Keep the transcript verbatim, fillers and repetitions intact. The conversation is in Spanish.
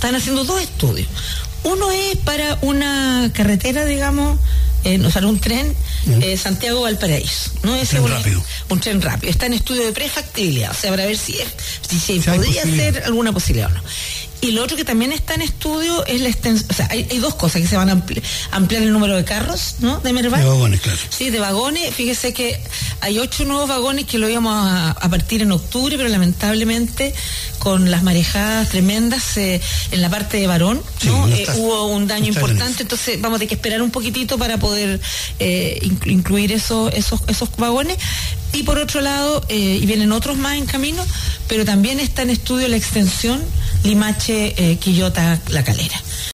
están haciendo dos estudios. Uno es para una carretera, digamos, eh, o sea, un tren eh, Santiago-Valparaíso, ¿no? Ese un tren un, rápido. Un tren rápido. Está en estudio de prefactibilidad, o sea, para ver si, es, si, si, si podría ser alguna posibilidad o no. Y lo otro que también está en estudio es la extensión, o sea, hay, hay dos cosas, que se van a ampli- ampliar el número de carros, ¿no? De Merval. De vagones, claro. Sí, de vagones. Fíjese que hay ocho nuevos vagones que lo íbamos a, a partir en octubre, pero lamentablemente con las marejadas tremendas eh, en la parte de Barón, sí, ¿no? no eh, está, hubo un daño no importante, entonces vamos a tener que esperar un poquitito para poder eh, inclu- incluir esos, esos, esos vagones. Y por otro lado, eh, y vienen otros más en camino, pero también está en estudio la extensión Limache, eh, Quillota, La Calera.